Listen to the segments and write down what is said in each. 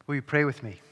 Will you pray with me?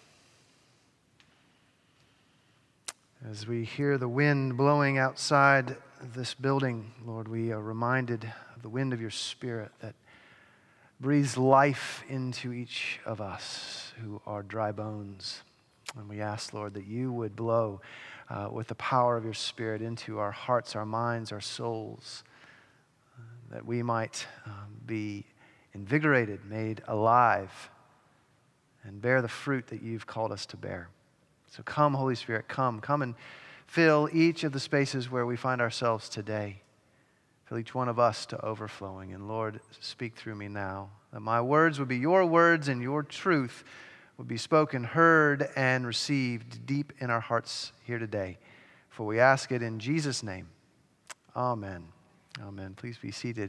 As we hear the wind blowing outside this building, Lord, we are reminded of the wind of your Spirit that breathes life into each of us who are dry bones. And we ask, Lord, that you would blow with the power of your Spirit into our hearts, our minds, our souls, that we might be invigorated, made alive, and bear the fruit that you've called us to bear. So come, Holy Spirit, come and fill each of the spaces where we find ourselves today. Fill each one of us to overflowing. And Lord, speak through me now, that my words would be your words and your truth would be spoken, heard, and received deep in our hearts here today. For we ask it in Jesus' name. Amen. Amen. Please be seated.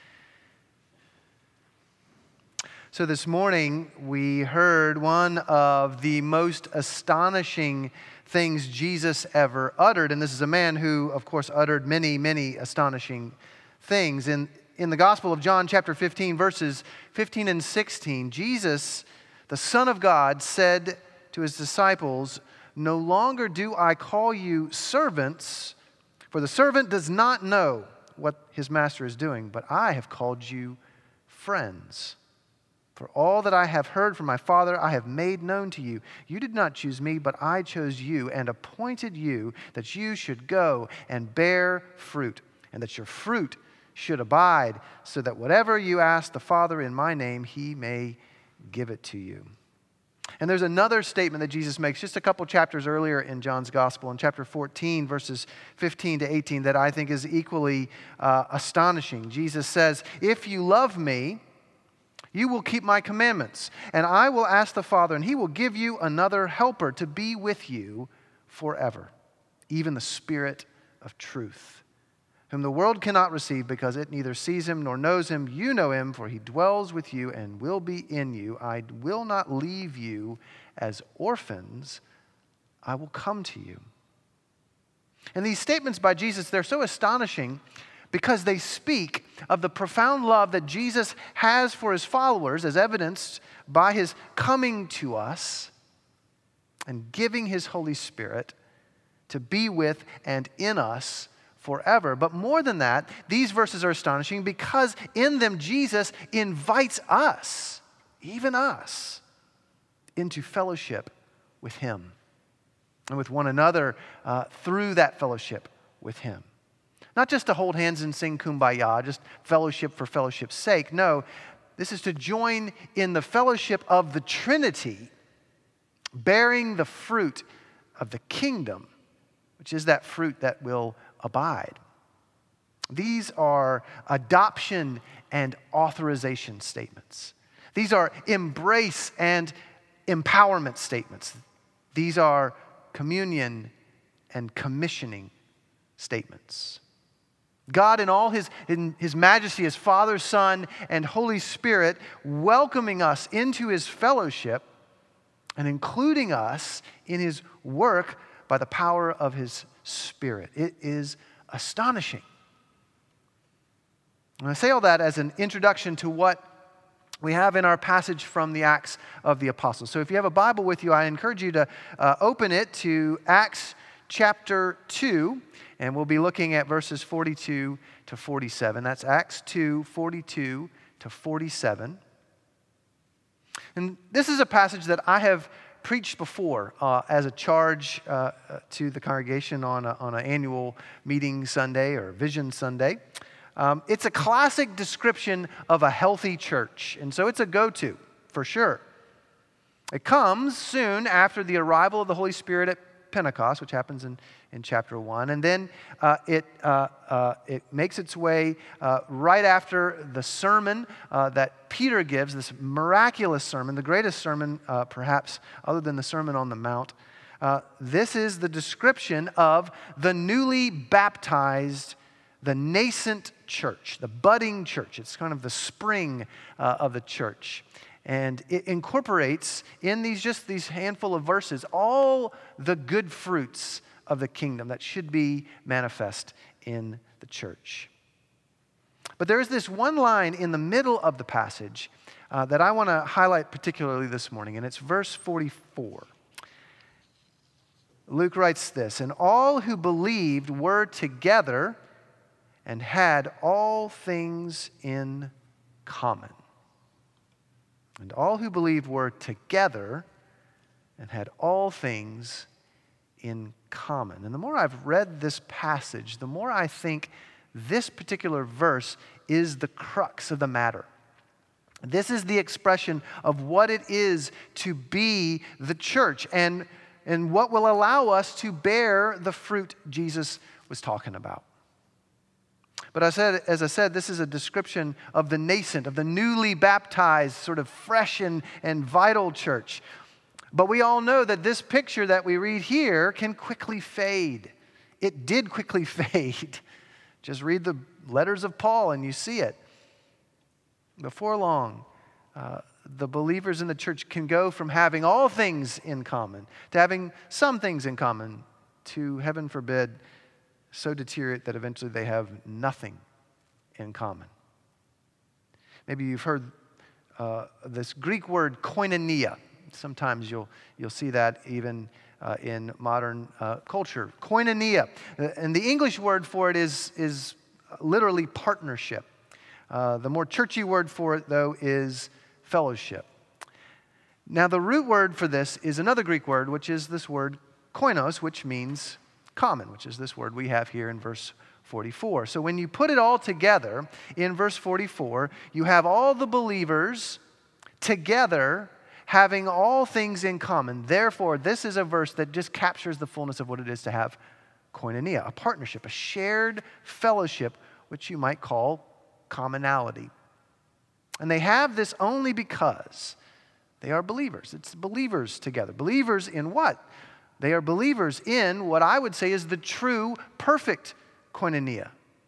So this morning, we heard one of the most astonishing things Jesus ever uttered. And this is a man who, of course, uttered many, many astonishing things. In the Gospel of John, chapter 15, verses 15 and 16, Jesus, the Son of God, said to his disciples, "No longer do I call you servants, for the servant does not know what his master is doing, but I have called you friends. For all that I have heard from my Father, I have made known to you. You did not choose me, but I chose you and appointed you that you should go and bear fruit, and that your fruit should abide, so that whatever you ask the Father in my name, he may give it to you." And there's another statement that Jesus makes just a couple chapters earlier in John's Gospel, in chapter 14, verses 15 to 18, that I think is equally astonishing. Jesus says, "If you love me, you will keep my commandments, and I will ask the Father, and he will give you another helper to be with you forever, even the Spirit of truth, whom the world cannot receive because it neither sees him nor knows him. You know him, for he dwells with you and will be in you. I will not leave you as orphans. I will come to you." And these statements by Jesus, they're so astonishing because they speak of the profound love that Jesus has for his followers, as evidenced by his coming to us and giving his Holy Spirit to be with and in us forever. But more than that, these verses are astonishing because in them Jesus invites us, even us, into fellowship with him and with one another through that fellowship with him. Not just to hold hands and sing Kumbaya, just fellowship for fellowship's sake. No, this is to join in the fellowship of the Trinity, bearing the fruit of the kingdom, which is that fruit that will abide. These are adoption and authorization statements. These are embrace and empowerment statements. These are communion and commissioning statements. God in all his majesty as Father, Son, and Holy Spirit welcoming us into his fellowship and including us in his work by the power of his Spirit. It is astonishing. And I say all that as an introduction to what we have in our passage from the Acts of the Apostles. So if you have a Bible with you, I encourage you to open it to Acts chapter 2. And we'll be looking at verses 42 to 47. That's Acts 2, 42 to 47. And this is a passage that I have preached before as a charge to the congregation on an annual meeting Sunday or Vision Sunday. It's a classic description of a healthy church. And so it's a go-to, for sure. It comes soon after the arrival of the Holy Spirit at Pentecost, which happens in chapter 1. And then it makes its way right after the sermon that Peter gives, this miraculous sermon, the greatest sermon perhaps other than the Sermon on the Mount. This is the description of the newly baptized, the nascent church, the budding church. It's kind of the spring of the church. And it incorporates in these handful of verses all the good fruits of the kingdom that should be manifest in the church. But there is this one line in the middle of the passage that I want to highlight particularly this morning, and it's verse 44. Luke writes this, "And all who believed were together and had all things in common." And all who believed were together and had all things in common. And the more I've read this passage, the more I think this particular verse is the crux of the matter. This is the expression of what it is to be the church and what will allow us to bear the fruit Jesus was talking about. But as I said, this is a description of the nascent, of the newly baptized, sort of fresh and vital church. But we all know that this picture that we read here can quickly fade. It did quickly fade. Just read the letters of Paul and you see it. Before long, the believers in the church can go from having all things in common to having some things in common to, heaven forbid, so deteriorate that eventually they have nothing in common. Maybe you've heard this Greek word koinonia. Sometimes you'll see that even in modern culture. Koinonia. And the English word for it is literally partnership. The more churchy word for it, though, is fellowship. Now, the root word for this is another Greek word, which is this word koinos, which means common, which is this word we have here in verse 44. So when you put it all together in verse 44, you have all the believers together having all things in common. Therefore, this is a verse that just captures the fullness of what it is to have koinonia, a partnership, a shared fellowship, which you might call commonality. And they have this only because they are believers. It's believers together. Believers in what? They are believers in what I would say is the true, perfect koinonia.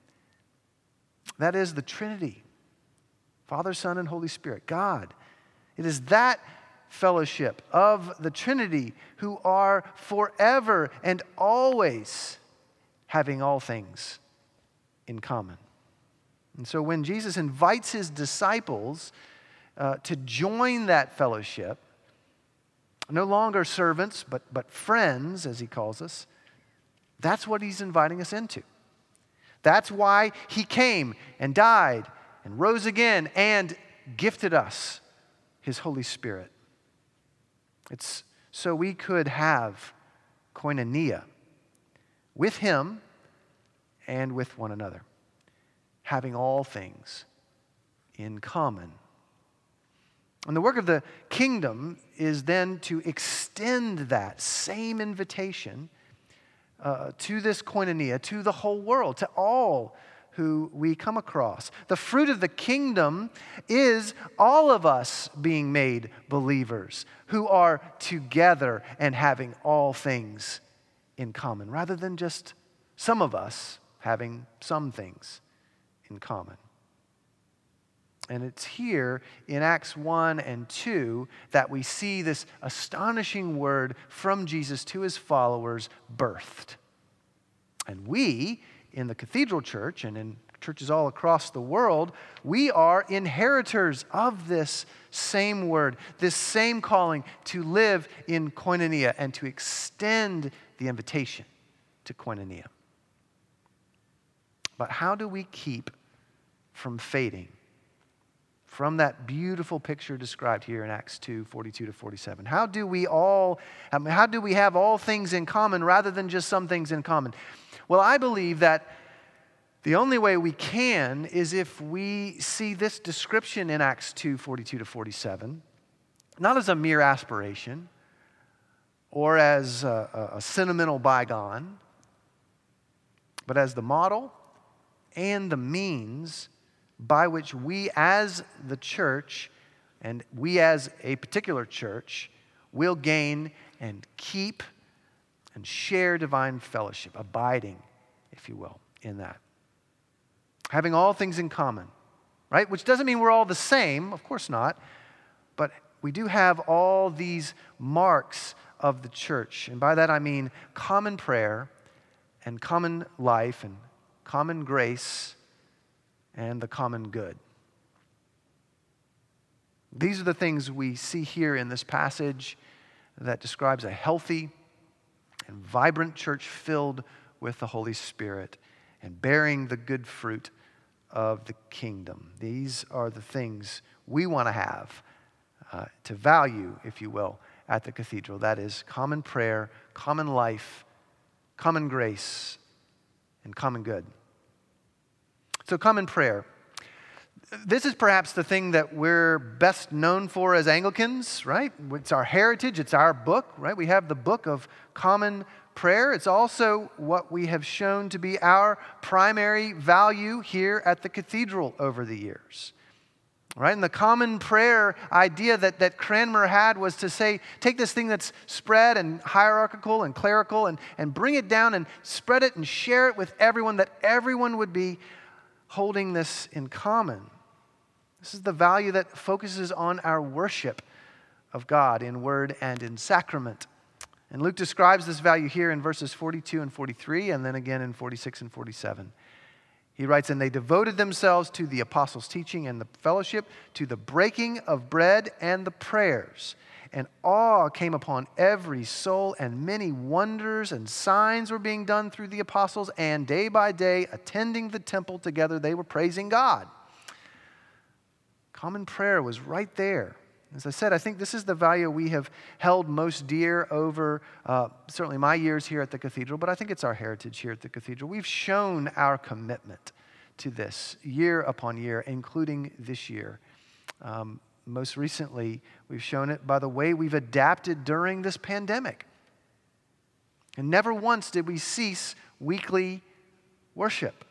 That is the Trinity. Father, Son, and Holy Spirit. God. It is that fellowship of the Trinity who are forever and always having all things in common. And so when Jesus invites his disciples to join that fellowship, no longer servants, but friends, as he calls us, that's what he's inviting us into. That's why he came and died and rose again and gifted us his Holy Spirit. It's so we could have koinonia with him and with one another, having all things in common. And the work of the kingdom is then to extend that same invitation to this koinonia, to the whole world, to all who we come across. The fruit of the kingdom is all of us being made believers who are together and having all things in common, rather than just some of us having some things in common. And it's here in Acts 1 and 2 that we see this astonishing word from Jesus to his followers, birthed. And we, in the Cathedral Church and in churches all across the world, we are inheritors of this same word, this same calling to live in koinonia and to extend the invitation to koinonia. But how do we keep from fading from that beautiful picture described here in Acts 2, 42 to 47? How do we have all things in common rather than just some things in common? Well, I believe that the only way we can is if we see this description in Acts 2, 42 to 47, not as a mere aspiration or as a sentimental bygone, but as the model and the means by which we as the church and we as a particular church will gain and keep and share divine fellowship, abiding, if you will, in that. Having all things in common, right? Which doesn't mean we're all the same, of course not, but we do have all these marks of the church. And by that I mean common prayer and common life and common grace and the common good. These are the things we see here in this passage that describes a healthy and vibrant church filled with the Holy Spirit and bearing the good fruit of the kingdom. These are the things we want to have, to value, if you will, at the cathedral. That is common prayer, common life, common grace, and common good. So common prayer. This is perhaps the thing that we're best known for as Anglicans, right? It's our heritage, it's our book, right? We have the book of common prayer. It's also what we have shown to be our primary value here at the cathedral over the years. Right? And the common prayer idea that Cranmer had was to say, take this thing that's spread and hierarchical and clerical and bring it down and spread it and share it with everyone, that everyone would be holding this in common. This is the value that focuses on our worship of God in word and in sacrament. And Luke describes this value here in verses 42 and 43, and then again in 46 and 47. He writes, and they devoted themselves to the apostles' teaching and the fellowship, to the breaking of bread and the prayers. And awe came upon every soul, and many wonders and signs were being done through the apostles, and day by day, attending the temple together, they were praising God. Common prayer was right there. As I said, I think this is the value we have held most dear over certainly my years here at the cathedral, but I think it's our heritage here at the cathedral. We've shown our commitment to this year upon year, including this year. Most recently, we've shown it by the way we've adapted during this pandemic. And never once did we cease weekly worship.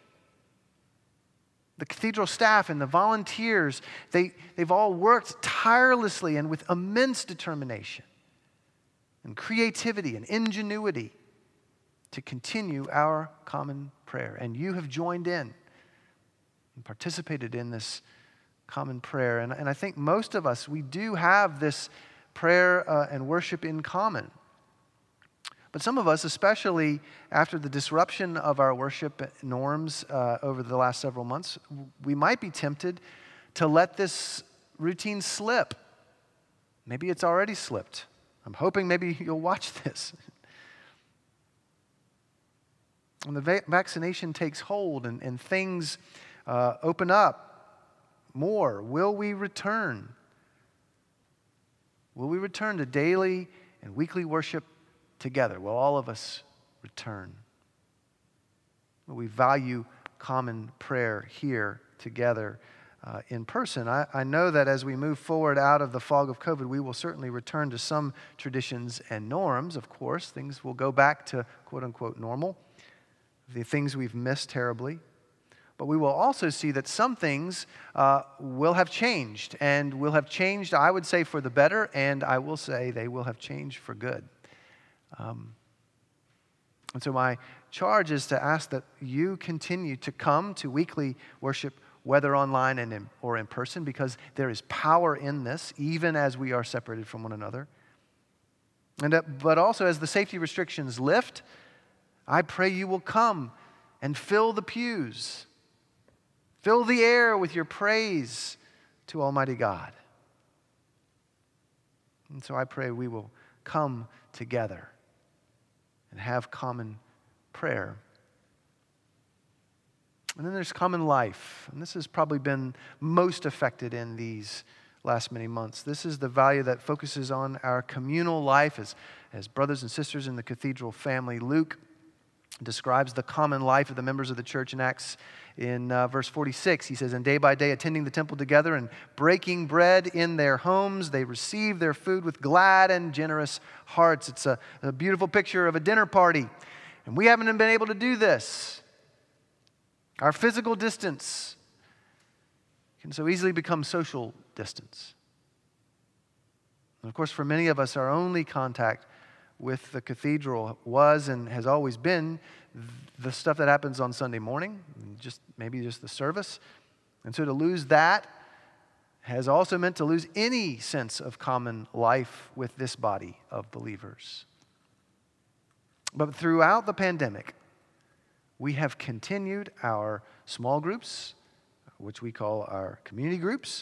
The cathedral staff and the volunteers, they've all worked tirelessly and with immense determination and creativity and ingenuity to continue our common prayer. And you have joined in and participated in this common prayer. And I think most of us, we do have this prayer and worship in common. But some of us, especially after the disruption of our worship norms over the last several months, we might be tempted to let this routine slip. Maybe it's already slipped. I'm hoping maybe you'll watch this. When the vaccination takes hold and things open up more, will we return? Will we return to daily and weekly worship together? Will all of us return? Will we value common prayer here together in person? I know that as we move forward out of the fog of COVID, we will certainly return to some traditions and norms. Of course, things will go back to quote-unquote normal, the things we've missed terribly. But we will also see that some things will have changed, and will have changed, I would say, for the better, and I will say they will have changed for good. And so my charge is to ask that you continue to come to weekly worship, whether online or in person, because there is power in this, even as we are separated from one another. But also as the safety restrictions lift, I pray you will come and fill the pews, fill the air with your praise to Almighty God. And so I pray we will come together and have common prayer. And then there's common life. And this has probably been most affected in these last many months. This is the value that focuses on our communal life as brothers and sisters in the cathedral family. Luke describes the common life of the members of the church in Acts in verse 46. He says, and day by day attending the temple together and breaking bread in their homes, they received their food with glad and generous hearts. It's a beautiful picture of a dinner party. And we haven't been able to do this. Our physical distance can so easily become social distance. And of course, for many of us, our only contact with the cathedral was and has always been the stuff that happens on Sunday morning, maybe just the service. And so to lose that has also meant to lose any sense of common life with this body of believers. But throughout the pandemic, we have continued our small groups, which we call our community groups.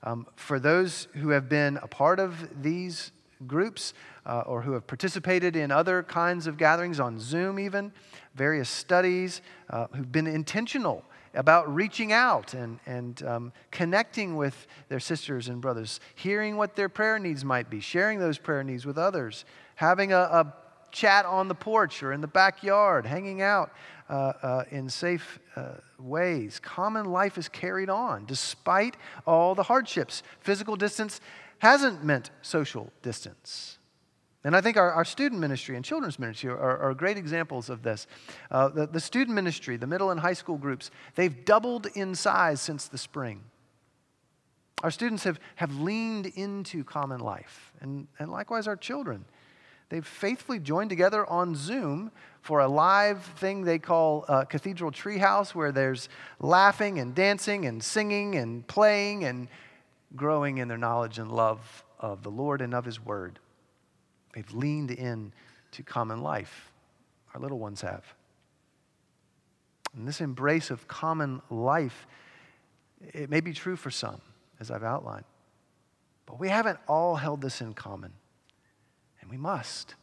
For those who have been a part of these groups or who have participated in other kinds of gatherings on Zoom even, various studies, who've been intentional about reaching out and connecting with their sisters and brothers, hearing what their prayer needs might be, sharing those prayer needs with others, having a chat on the porch or in the backyard, hanging out in safe ways. Common life is carried on despite all the hardships. Physical distance hasn't meant social distance. And I think our student ministry and children's ministry are great examples of this. The student ministry, the middle and high school groups, they've doubled in size since the spring. Our students have leaned into common life, and likewise our children. They've faithfully joined together on Zoom for a live thing they call Cathedral Treehouse, where there's laughing and dancing and singing and playing and growing in their knowledge and love of the Lord and of His Word. They've leaned in to common life. Our little ones have. And this embrace of common life, it may be true for some, as I've outlined. But we haven't all held this in common. And we must.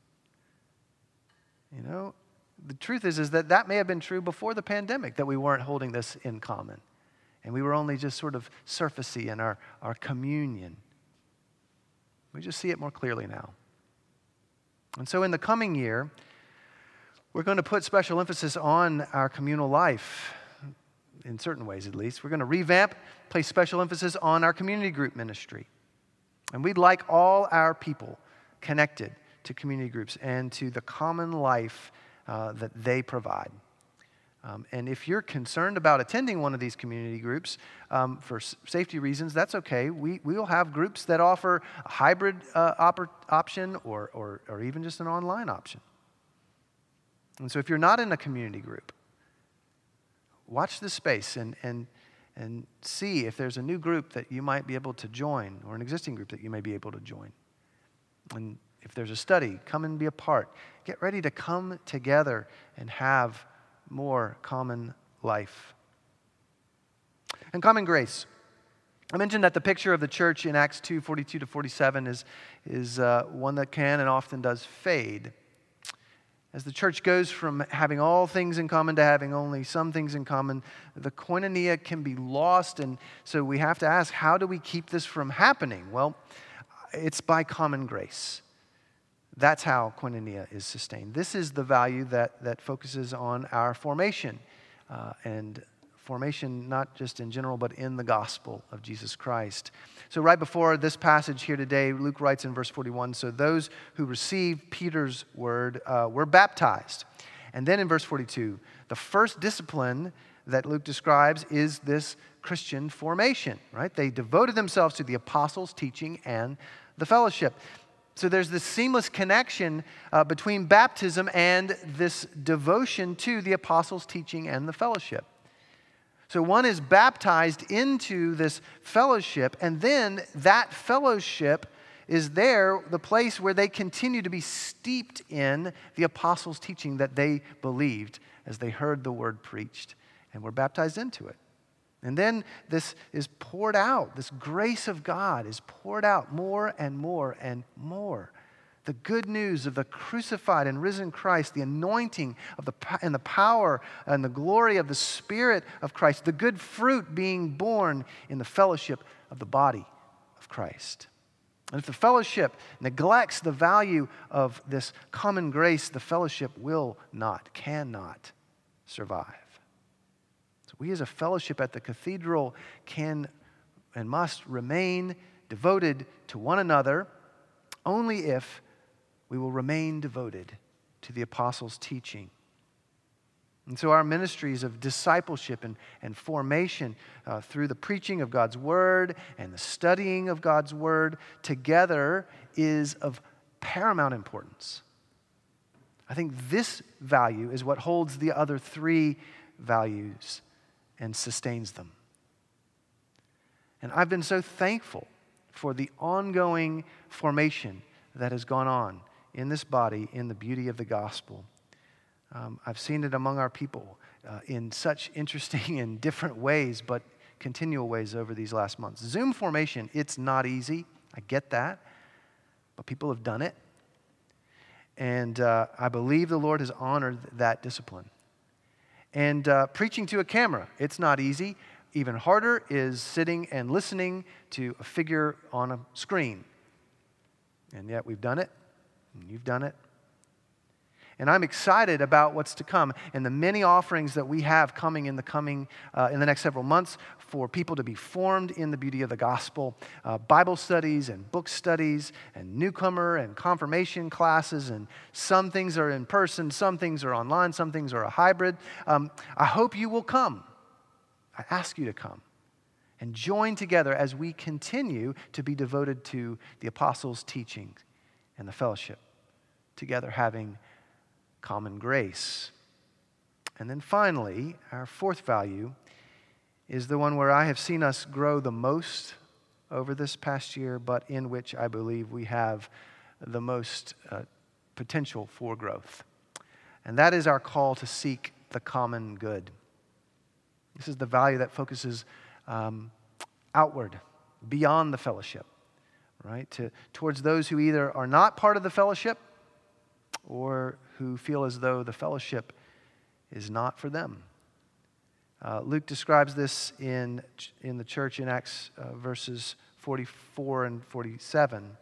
You know, the truth is that may have been true before the pandemic, that we weren't holding this in common. And we were only just sort of surfacey in our communion. We just see it more clearly now. And so in the coming year, we're going to put special emphasis on our communal life, in certain ways at least. We're going to revamp, place special emphasis on our community group ministry. And we'd like all our people connected to community groups and to the common life that they provide. And if you're concerned about attending one of these community groups for safety reasons, that's okay. We will have groups that offer a hybrid option or even just an online option. And so if you're not in a community group, watch this space and see if there's a new group that you might be able to join or an existing group that you may be able to join. And if there's a study, come and be a part. Get ready to come together and have more common life. And common grace. I mentioned that the picture of the church in Acts 2:42-47 is one that can and often does fade. As the church goes from having all things in common to having only some things in common, the koinonia can be lost, and so we have to ask, how do we keep this from happening? Well, it's by common grace. That's how koinonia is sustained. This is the value that focuses on our formation, and formation not just in general, but in the gospel of Jesus Christ. So right before this passage here today, Luke writes in verse 41, so those who received Peter's word were baptized. And then in verse 42, the first discipline that Luke describes is this Christian formation, right? They devoted themselves to the apostles' teaching and the fellowship. So there's this seamless connection between baptism and this devotion to the apostles' teaching and the fellowship. So one is baptized into this fellowship, and then that fellowship is there, the place where they continue to be steeped in the apostles' teaching that they believed as they heard the word preached and were baptized into it. And then this is poured out. This grace of God is poured out more and more and more. The good news of the crucified and risen Christ, the anointing of and the power and the glory of the Spirit of Christ, the good fruit being born in the fellowship of the body of Christ. And if the fellowship neglects the value of this common grace, the fellowship cannot survive. We as a fellowship at the cathedral can and must remain devoted to one another only if we will remain devoted to the apostles' teaching. And so our ministries of discipleship and formation through the preaching of God's word and the studying of God's word together is of paramount importance. I think this value is what holds the other three values and sustains them. And I've been so thankful for the ongoing formation that has gone on in this body in the beauty of the gospel. I've seen it among our people in such interesting and different ways, but continual ways over these last months. Zoom formation, it's not easy. I get that. But people have done it. And I believe the Lord has honored that discipline. And preaching to a camera, it's not easy. Even harder is sitting and listening to a figure on a screen. And yet we've done it, and you've done it. And I'm excited about what's to come and the many offerings that we have coming in the next several months for people to be formed in the beauty of the gospel. Bible studies and book studies and newcomer and confirmation classes, and some things are in person, some things are online, some things are a hybrid. I hope you will come. I ask you to come and join together as we continue to be devoted to the apostles' teaching and the fellowship, together having common grace. And then finally, our fourth value is the one where I have seen us grow the most over this past year, but in which I believe we have the most potential for growth. And that is our call to seek the common good. This is the value that focuses outward, beyond the fellowship, right? Towards those who either are not part of the fellowship or who feel as though the fellowship is not for them. Luke describes this in the church in Acts verses 45 and 47,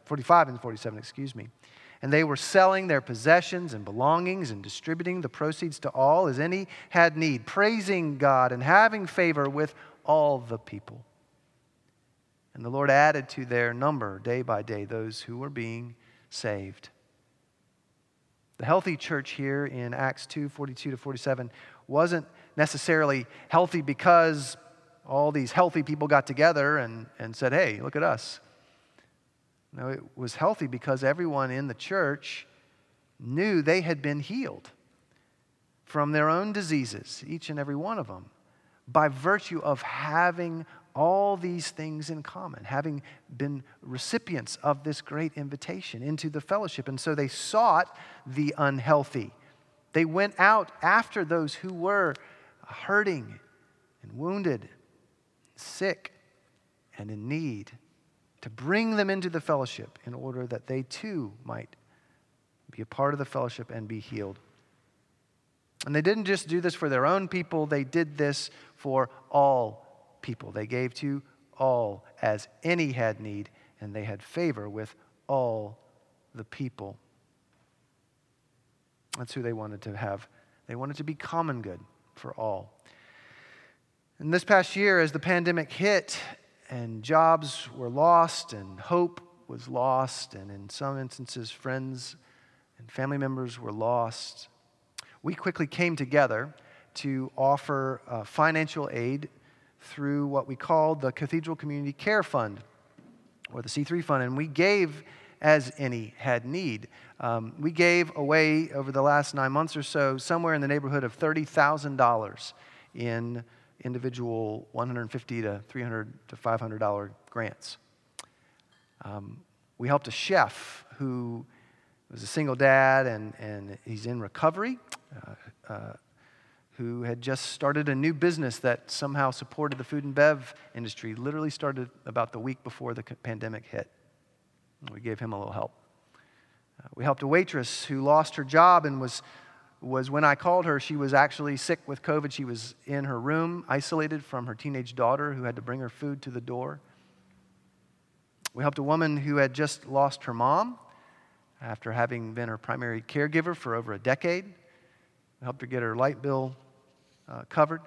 And they were selling their possessions and belongings and distributing the proceeds to all as any had need, praising God and having favor with all the people. And the Lord added to their number day by day those who were being saved. The healthy church here in Acts 2:42-47 wasn't necessarily healthy because all these healthy people got together and said, hey, look at us. No, it was healthy because everyone in the church knew they had been healed from their own diseases, each and every one of them, by virtue of having all these things in common, having been recipients of this great invitation into the fellowship. And so they sought the unhealthy. They went out after those who were hurting and wounded, sick, and in need, to bring them into the fellowship in order that they too might be a part of the fellowship and be healed. And they didn't just do this for their own people, they did this for all people. They gave to all as any had need, and they had favor with all the people. That's who they wanted to have. They wanted to be common good for all. And this past year, as the pandemic hit and jobs were lost and hope was lost, and in some instances friends and family members were lost, we quickly came together to offer financial aid through what we called the Cathedral Community Care Fund, or the C3 Fund, and we gave as any had need. We gave away over the last 9 months or so somewhere in the neighborhood of $30,000 in individual $150 to $300 to $500 grants. We helped a chef who was a single dad and he's in recovery, who had just started a new business that somehow supported the food and bev industry, literally started about the week before the pandemic hit. We gave him a little help. We helped a waitress who lost her job and was when I called her, she was actually sick with COVID. She was in her room, isolated from her teenage daughter who had to bring her food to the door. We helped a woman who had just lost her mom after having been her primary caregiver for over a decade. We helped her get her light bill covered.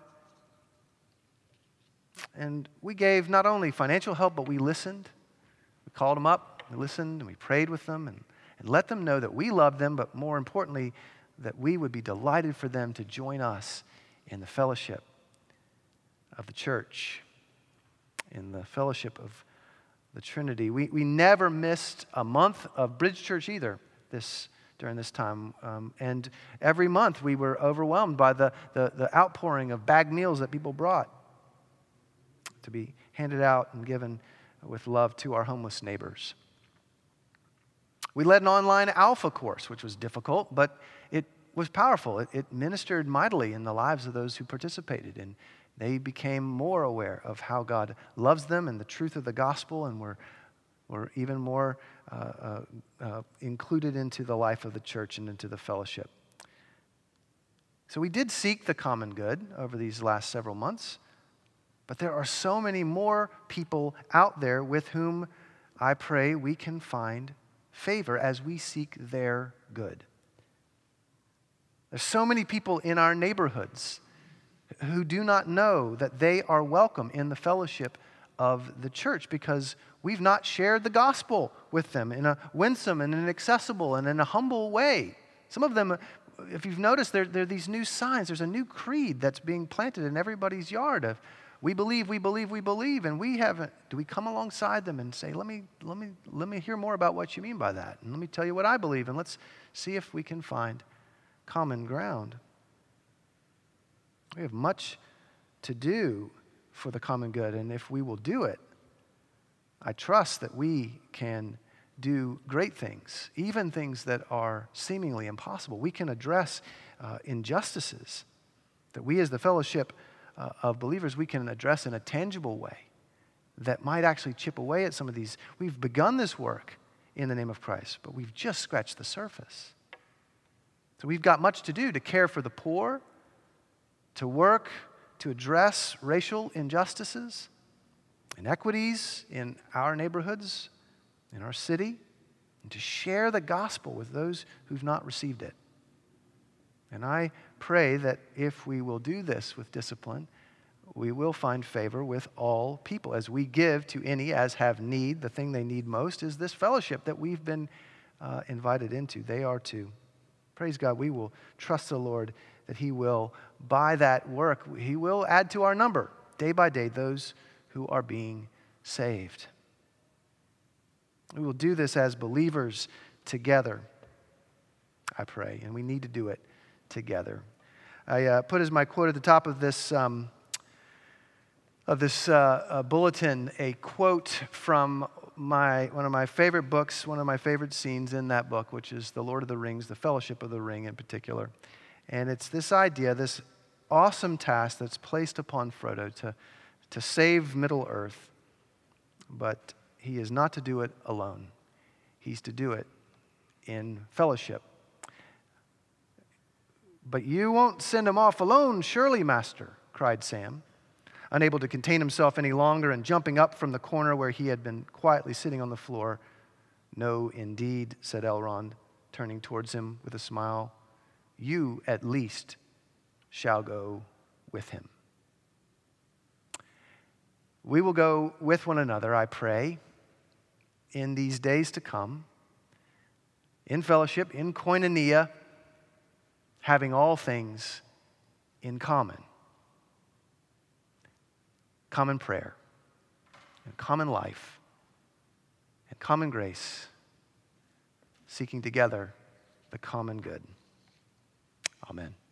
And we gave not only financial help, but we listened. We called them up, we listened, and we prayed with them and let them know that we loved them, but more importantly, that we would be delighted for them to join us in the fellowship of the church, in the fellowship of the Trinity. We never missed a month of Bridge Church either during this time. And every month we were overwhelmed by the outpouring of bagged meals that people brought to be handed out and given with love to our homeless neighbors. We led an online Alpha course, which was difficult, but it was powerful. It ministered mightily in the lives of those who participated in They became more aware of how God loves them and the truth of the gospel, and were even more included into the life of the church and into the fellowship. So we did seek the common good over these last several months, but there are so many more people out there with whom I pray we can find favor as we seek their good. There's so many people in our neighborhoods who do not know that they are welcome in the fellowship of the church because we've not shared the gospel with them in a winsome and an accessible and in a humble way. Some of them, if you've noticed, there are these new signs. There's a new creed that's being planted in everybody's yard of we believe, and we haven't. Do we come alongside them and say, let me hear more about what you mean by that, and let me tell you what I believe, and let's see if we can find common ground. We have much to do for the common good, and if we will do it, I trust that we can do great things, even things that are seemingly impossible. We can address injustices that we as the fellowship of believers, we can address in a tangible way that might actually chip away at some of these. We've begun this work in the name of Christ, but we've just scratched the surface. So we've got much to do to care for the poor, to work to address racial injustices, inequities in our neighborhoods, in our city, and to share the gospel with those who've not received it. And I pray that if we will do this with discipline, we will find favor with all people as we give to any as have need. The thing they need most is this fellowship that we've been invited into. They are too. Praise God, we will trust the Lord that He will, by that work, He will add to our number, day by day, those who are being saved. We will do this as believers together, I pray, and we need to do it together. I put as my quote at the top of this bulletin a quote from one of my favorite books, one of my favorite scenes in that book, which is The Lord of the Rings, The Fellowship of the Ring in particular. And it's this idea, this awesome task that's placed upon Frodo to save Middle-earth, but he is not to do it alone. He's to do it in fellowship. "But you won't send him off alone, surely, Master," cried Sam, unable to contain himself any longer and jumping up from the corner where he had been quietly sitting on the floor. "No, indeed," said Elrond, turning towards him with a smile. "You, at least, shall go with him." We will go with one another, I pray, in these days to come, in fellowship, in koinonia, having all things in common. Common prayer, and common life, and common grace, seeking together the common good. Amen.